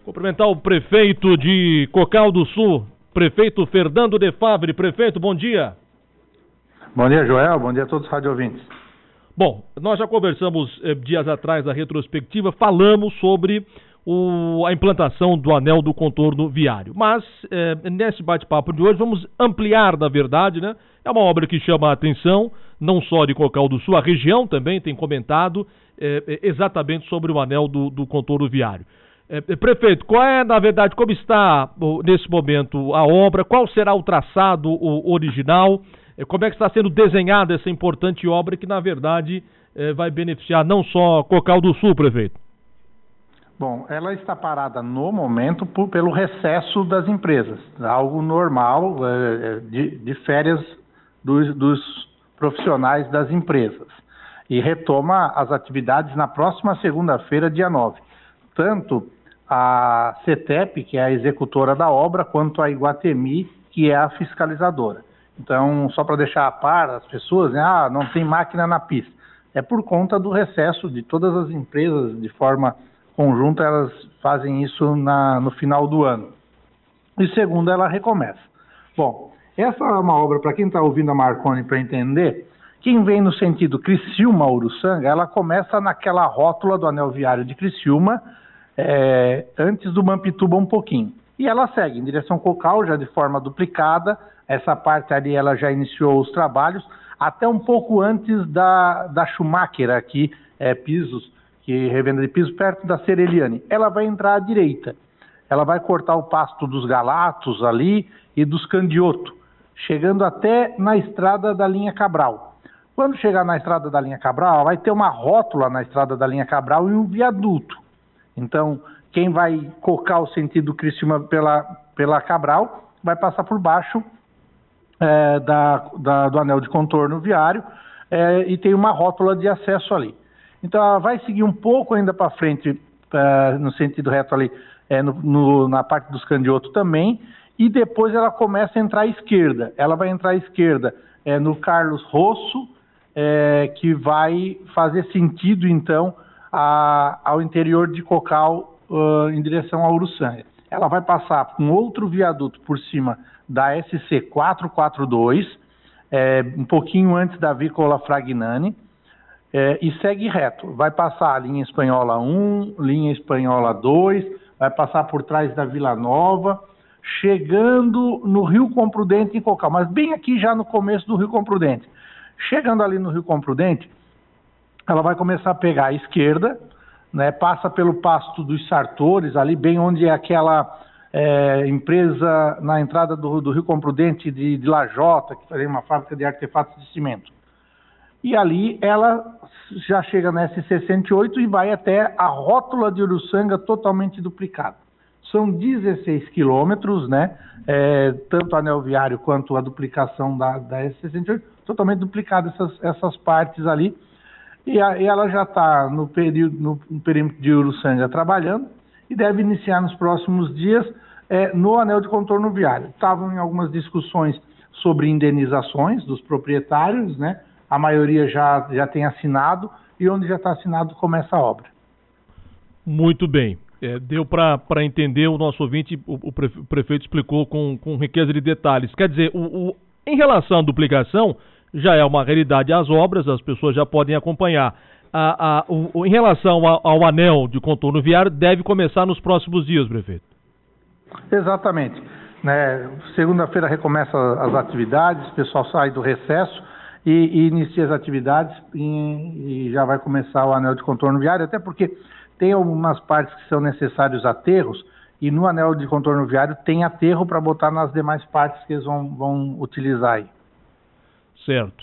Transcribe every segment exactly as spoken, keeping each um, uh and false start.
Cumprimentar o prefeito de Cocal do Sul, prefeito Fernando de Favre. Prefeito, bom dia. Bom dia, Joel. Bom dia a todos os rádio-ouvintes. Bom, nós já conversamos eh, dias atrás da retrospectiva, falamos sobre o, a implantação do anel do contorno viário. Mas, eh, nesse bate-papo de hoje, vamos ampliar, na verdade, né? É uma obra que chama a atenção, não só de Cocal do Sul, a região também tem comentado eh, exatamente sobre o anel do, do contorno viário. Eh, prefeito, qual é, na verdade, como está nesse momento a obra? Qual será o traçado o original? Como é que está sendo desenhada essa importante obra que, na verdade, eh, vai beneficiar não só Cocal do Sul, prefeito? Bom, ela está parada no momento por, pelo recesso das empresas, algo normal eh, de, de férias dos, dos profissionais das empresas. E retoma as atividades na próxima segunda-feira, dia nove. Tanto a CETEP, que é a executora da obra, quanto a Iguatemi, que é a fiscalizadora. Então, só para deixar a par as pessoas, né, ah, não tem máquina na pista. É por conta do recesso de todas as empresas, de forma conjunta, elas fazem isso na, no final do ano. E segundo, ela recomeça. Bom, essa é uma obra, para quem está ouvindo a Marconi para entender, quem vem no sentido Criciúma-Uruçanga, ela começa naquela rótula do anel viário de Criciúma, é, antes do Mampituba um pouquinho. E ela segue em direção Cocal, já de forma duplicada. Essa parte ali ela já iniciou os trabalhos, até um pouco antes da, da Schumacher aqui, é, pisos, que revenda de pisos, perto da Cereliane. Ela vai entrar à direita. Ela vai cortar o pasto dos Galatos ali e dos Candioto, chegando até na estrada da linha Cabral. Quando chegar na estrada da linha Cabral, ela vai ter uma rótula na estrada da linha Cabral e um viaduto. Então, quem vai cocar o sentido Criciúma pela, pela Cabral, vai passar por baixo é, da, da, do anel de contorno viário é, e tem uma rótula de acesso ali. Então, ela vai seguir um pouco ainda para frente, é, no sentido reto ali, é, no, no, na parte dos Candioto também, e depois ela começa a entrar à esquerda. Ela vai entrar à esquerda é, no Carlos Rosso, é, que vai fazer sentido, então, a, ao interior de Cocal, Uh, em direção a Uruçanga. Ela vai passar com um outro viaduto por cima da S C quatrocentos e quarenta e dois, é, um pouquinho antes da Vícola Fragnani, é, e segue reto. Vai passar a linha espanhola um, linha espanhola dois, vai passar por trás da Vila Nova, chegando no Rio Comprudente em Cocal, mas bem aqui já no começo do Rio Comprudente. Chegando ali no Rio Comprudente, ela vai começar a pegar a esquerda, né, passa pelo Pasto dos Sartores, ali bem onde é aquela é, empresa na entrada do, do Rio Comprudente de, de Lajota, que fazia uma fábrica de artefatos de cimento. E ali ela já chega na S sessenta e oito e vai até a rótula de Uruçanga totalmente duplicada. São dezesseis quilômetros, né, é, tanto o anel viário quanto a duplicação da, da S sessenta e oito, totalmente duplicada essas, essas partes ali. E, a, e ela já está no, no, no perímetro de Uruçanga trabalhando e deve iniciar nos próximos dias é, no anel de contorno viário. Estavam em algumas discussões sobre indenizações dos proprietários, né? A maioria já, já tem assinado e onde já está assinado começa a obra. Muito bem. É, deu para entender, o nosso ouvinte, o, o prefeito explicou com, com riqueza de detalhes. Quer dizer, o, o, em relação à duplicação, já é uma realidade as obras, as pessoas já podem acompanhar. A, a, o, em relação ao, ao anel de contorno viário, deve começar nos próximos dias, prefeito. Exatamente. Né, segunda-feira recomeça as atividades, o pessoal sai do recesso e, e inicia as atividades e, e já vai começar o anel de contorno viário, até porque tem algumas partes que são necessários aterros e no anel de contorno viário tem aterro para botar nas demais partes que eles vão, vão utilizar aí. Certo.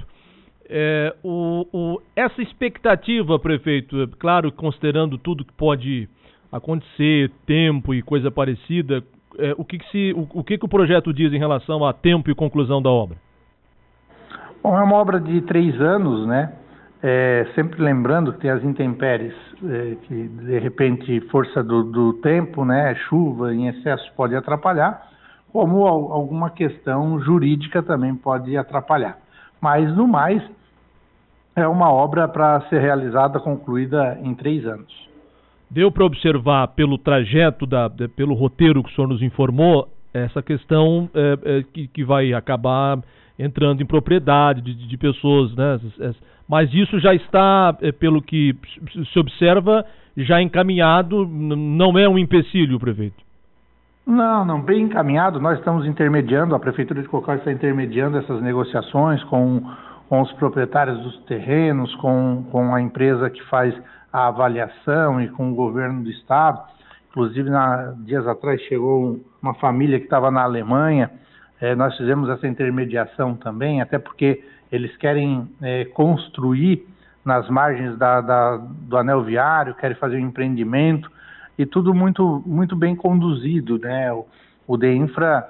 É, o, o, essa expectativa, prefeito, claro, considerando tudo que pode acontecer, tempo e coisa parecida, é, o, que, que, se, o, o que, que o projeto diz em relação a tempo e conclusão da obra? Bom, é uma obra de três anos, né? É, sempre lembrando que tem as intempéries, é, que de repente força do, do tempo, né? Chuva em excesso pode atrapalhar, como alguma questão jurídica também pode atrapalhar. Mas, no mais, é uma obra para ser realizada, concluída em três anos. Deu para observar pelo trajeto, da, de, pelo roteiro que o senhor nos informou, essa questão é, é, que, que vai acabar entrando em propriedade de, de pessoas, né? Mas isso já está, é, pelo que se observa, já encaminhado, não é um empecilho, prefeito? Não, não, bem encaminhado. Nós estamos intermediando, a Prefeitura de Cocal está intermediando essas negociações com, com os proprietários dos terrenos, com, com a empresa que faz a avaliação e com o governo do estado. Inclusive, na, dias atrás chegou uma família que estava na Alemanha, é, nós fizemos essa intermediação também, até porque eles querem é, construir nas margens da, da, do anel viário, querem fazer um empreendimento, e tudo muito, muito bem conduzido, né? O, o DEINFRA,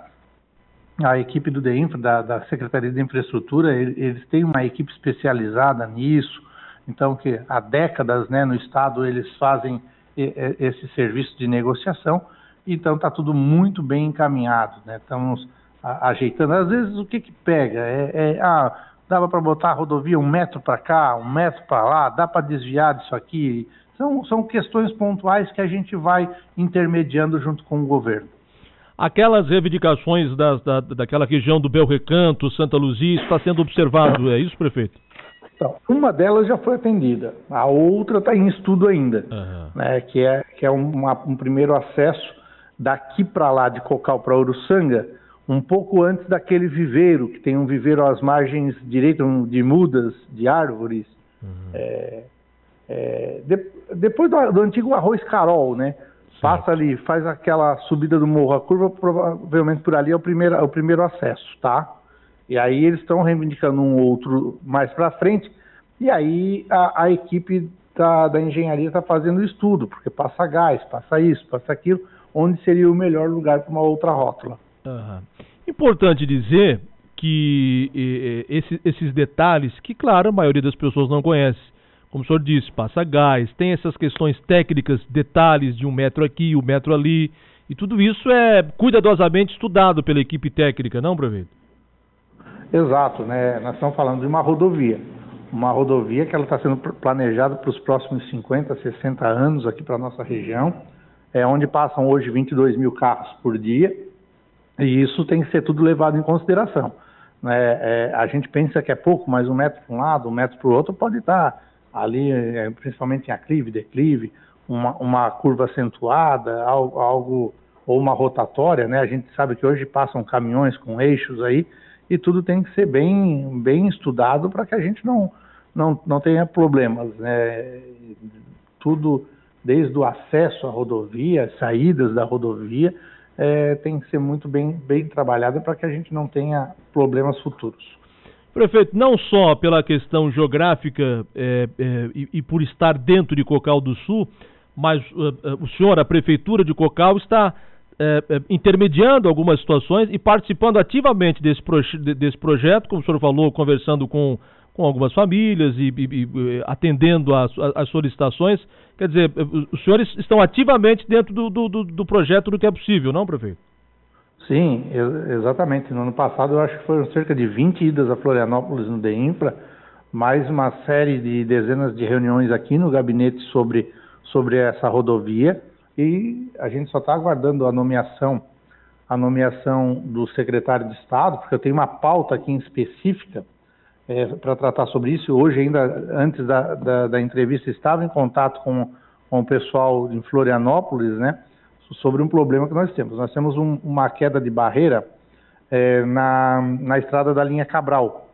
a equipe do DEINFRA, da, da Secretaria de Infraestrutura, eles têm uma equipe especializada nisso, então que há décadas, né, no estado eles fazem esse serviço de negociação, então está tudo muito bem encaminhado, né? Estamos a, ajeitando. Às vezes o que que pega? É, é ah, dava para botar a rodovia um metro para cá, um metro para lá, dá para desviar disso aqui. São, são questões pontuais que a gente vai intermediando junto com o governo. Aquelas reivindicações da, da, daquela região do Bel Recanto, Santa Luzia, está sendo observado, é isso, prefeito? Então, uma delas já foi atendida, a outra está em estudo ainda, uhum. né, que é, que é uma, um primeiro acesso daqui para lá, de Cocal para Uruçanga, um pouco antes daquele viveiro, que tem um viveiro às margens direitas de mudas, de árvores, uhum. é, é, de, depois do, do antigo Arroz Carol, né? Certo. Passa ali, faz aquela subida do morro, a curva, provavelmente por ali é o primeiro, é o primeiro acesso, tá? E aí eles estão reivindicando um outro mais para frente, e aí a, a equipe da, da engenharia está fazendo estudo, porque passa gás, passa isso, passa aquilo, onde seria o melhor lugar para uma outra rótula. Uhum. Importante dizer que e, esse, esses detalhes, que claro, a maioria das pessoas não conhece, como o senhor disse, passa gás, tem essas questões técnicas, detalhes de um metro aqui, um metro ali, e tudo isso é cuidadosamente estudado pela equipe técnica, não, prefeito? Exato, né? Nós estamos falando de uma rodovia, uma rodovia que ela está sendo planejada para os próximos cinquenta, sessenta anos aqui para a nossa região, é onde passam hoje vinte e dois mil carros por dia, e isso tem que ser tudo levado em consideração. Né? É, a gente pensa que é pouco, mas um metro para um lado, um metro para o outro pode estar ali, é, principalmente em aclive, declive, uma, uma curva acentuada, algo, algo, ou uma rotatória, né? A gente sabe que hoje passam caminhões com eixos aí, e tudo tem que ser bem, bem estudado para que a gente não, não, não tenha problemas, né? Tudo, desde o acesso à rodovia, saídas da rodovia, é, tem que ser muito bem, bem trabalhado para que a gente não tenha problemas futuros. Prefeito, não só pela questão geográfica é, é, e, e por estar dentro de Cocal do Sul, mas uh, uh, o senhor, a Prefeitura de Cocal, está É, é, intermediando algumas situações e participando ativamente desse, proje desse projeto, como o senhor falou, conversando com, com algumas famílias e, e, e atendendo às solicitações. Quer dizer, os senhores estão ativamente dentro do, do, do projeto do que é possível, não, prefeito? Sim, exatamente. No ano passado eu acho que foram cerca de vinte idas a Florianópolis no DEINFRA, mais uma série de dezenas de reuniões aqui no gabinete sobre, sobre essa rodovia. E a gente só está aguardando a nomeação, a nomeação do secretário de Estado, porque eu tenho uma pauta aqui em específica é, para tratar sobre isso. Hoje, ainda antes da, da, da entrevista, estava em contato com, com o pessoal em Florianópolis, né, sobre um problema que nós temos. Nós temos um, uma queda de barreira é, na, na estrada da linha Cabral,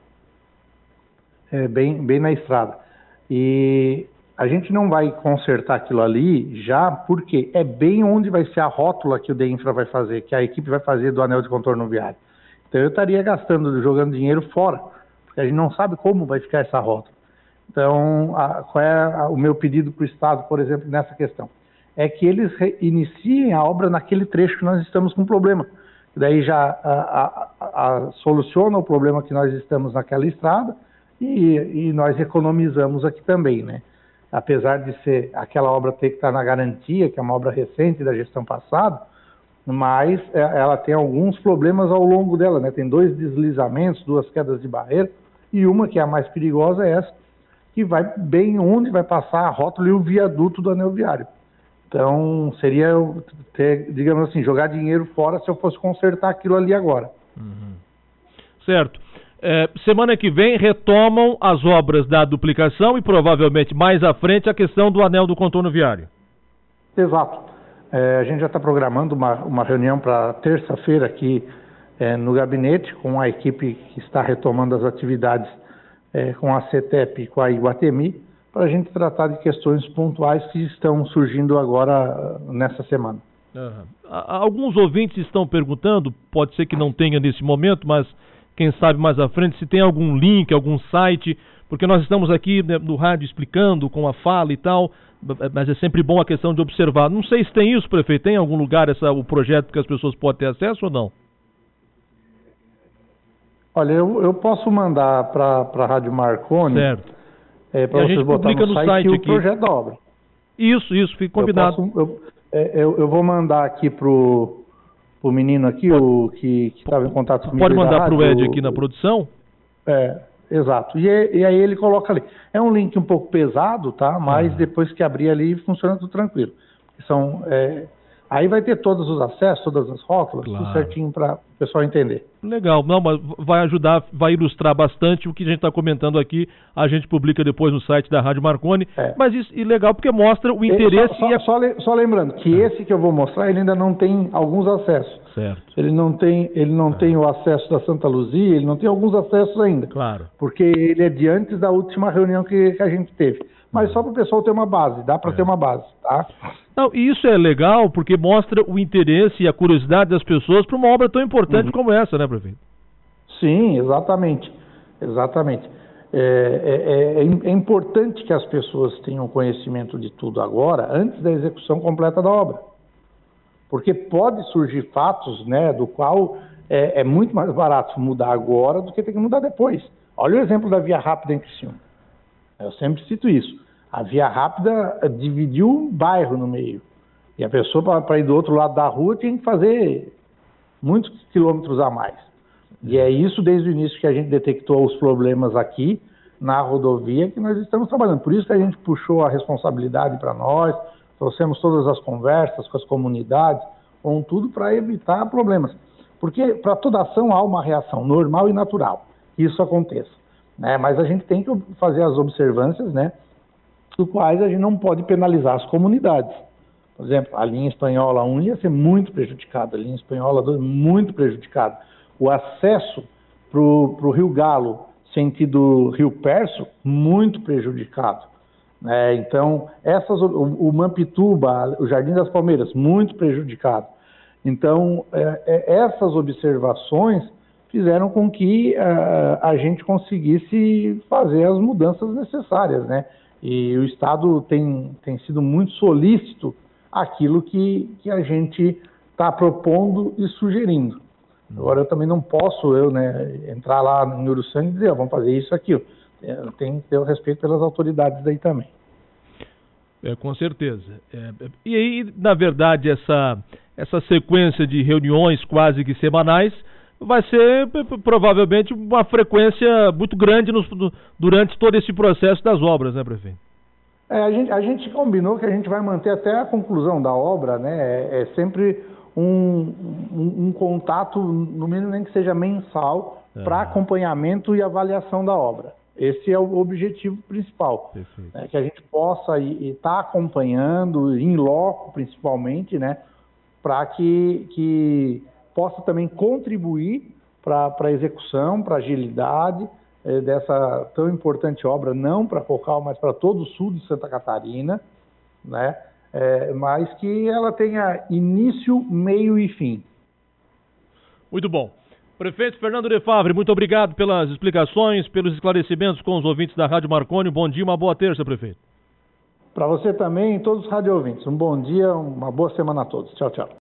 é, bem, bem na estrada. E a gente não vai consertar aquilo ali já, porque é bem onde vai ser a rótula que o DEINFRA vai fazer, que a equipe vai fazer do anel de contorno viário. Então eu estaria gastando, jogando dinheiro fora, porque a gente não sabe como vai ficar essa rótula. Então, a, qual é a, o meu pedido para o Estado, por exemplo, nessa questão? É que eles iniciem a obra naquele trecho que nós estamos com problema. Daí já a, a, a, soluciona o problema que nós estamos naquela estrada e, e nós economizamos aqui também, né? Apesar de ser aquela obra ter que estar na garantia, que é uma obra recente da gestão passada, mas ela tem alguns problemas ao longo dela, né? Tem dois deslizamentos, duas quedas de barreira, e uma que é a mais perigosa é essa, que vai bem onde vai passar a rótula e o viaduto do anel viário. Então, seria, ter, digamos assim, jogar dinheiro fora se eu fosse consertar aquilo ali agora. Uhum. Certo. É, semana que vem retomam as obras da duplicação e provavelmente mais à frente a questão do anel do contorno viário. Exato. É, a gente já está programando uma, uma reunião para terça-feira aqui é, no gabinete com a equipe que está retomando as atividades é, com a CETEP e com a Iguatemi, para a gente tratar de questões pontuais que estão surgindo agora nessa semana. Uhum. Alguns ouvintes estão perguntando, pode ser que não tenha nesse momento, mas quem sabe mais à frente, se tem algum link, algum site, porque nós estamos aqui, né, no rádio explicando com a fala e tal, mas é sempre bom a questão de observar. Não sei se tem isso, prefeito, tem em algum lugar essa, o projeto que as pessoas podem ter acesso ou não? Olha, eu, eu posso mandar para a Rádio Marconi, certo. É, para vocês botar no, no site, site o aqui. Projeto da obra. Isso, isso, fica combinado. Eu, posso, eu, eu, eu vou mandar aqui pro o menino aqui, pode, o que estava em contato comigo. Pode mandar para o Ed aqui na produção? É, exato. E, e aí ele coloca ali. É um link um pouco pesado, tá? Mas ah. depois que abrir ali funciona tudo tranquilo. São, é, aí vai ter todos os acessos, todas as rótulas, claro, tudo certinho para o pessoal entender. Legal, não, mas vai ajudar, vai ilustrar bastante o que a gente está comentando aqui. A gente publica depois no site da Rádio Marconi. É. Mas isso é legal porque mostra o interesse. Só, só, e a... só, só lembrando que ah. esse que eu vou mostrar, ele ainda não tem alguns acessos. Certo. Ele não tem, ele não ah. tem o acesso da Santa Luzia, ele não tem alguns acessos ainda. Claro. Porque ele é de antes da última reunião que, que a gente teve. Mas ah. só para o pessoal ter uma base, dá para é. ter uma base, tá? Não, e isso é legal porque mostra o interesse e a curiosidade das pessoas para uma obra tão importante uhum. como essa, né, prefeito? Sim, exatamente. Exatamente. É, é, é, é importante que as pessoas tenham conhecimento de tudo agora, antes da execução completa da obra. Porque pode surgir fatos, né, do qual é, é muito mais barato mudar agora do que ter que mudar depois. Olha o exemplo da Via Rápida em Criciúma. Eu sempre cito isso. A Via Rápida dividiu um bairro no meio. E a pessoa, para ir do outro lado da rua, tinha que fazer muitos quilômetros a mais. E é isso, desde o início, que a gente detectou os problemas aqui na rodovia, que nós estamos trabalhando. Por isso que a gente puxou a responsabilidade para nós, trouxemos todas as conversas com as comunidades, com tudo para evitar problemas. Porque para toda ação há uma reação normal e natural, que isso aconteça. Né? Mas a gente tem que fazer as observâncias, né, do quais a gente não pode penalizar as comunidades. Por exemplo, a linha espanhola um ia ser muito prejudicada, a linha espanhola dois muito prejudicada. O acesso para o Rio Galo, sentido Rio Perso, muito prejudicado. É, então, essas, o, o Mampituba, o Jardim das Palmeiras, muito prejudicado. Então, é, é, essas observações fizeram com que uh, a gente conseguisse fazer as mudanças necessárias, né? E o Estado tem, tem sido muito solícito àquilo que, que a gente está propondo e sugerindo. Agora, eu também não posso, eu, né, entrar lá em Uruçanga e dizer, ó, vamos fazer isso aqui. Eu tenho que ter o respeito pelas autoridades daí também. É, com certeza. É, e aí, na verdade, essa, essa sequência de reuniões quase que semanais vai ser provavelmente uma frequência muito grande nos, durante todo esse processo das obras, né, prefeito? É, a gente, a gente combinou que a gente vai manter até a conclusão da obra, né? É, é sempre um, um, um contato, no mínimo nem que seja mensal, é. para acompanhamento e avaliação da obra. Esse é o objetivo principal, né, que a gente possa estar tá acompanhando, em loco principalmente, né, para que, que possa também contribuir para a execução, para a agilidade eh, dessa tão importante obra, não para Cocal, mas para todo o sul de Santa Catarina, né, é, mas que ela tenha início, meio e fim. Muito bom. Prefeito Fernando de Favre, muito obrigado pelas explicações, pelos esclarecimentos com os ouvintes da Rádio Marconi. Bom dia, uma boa terça, prefeito. Para você também e todos os rádio ouvintes. Um bom dia, uma boa semana a todos. Tchau, tchau.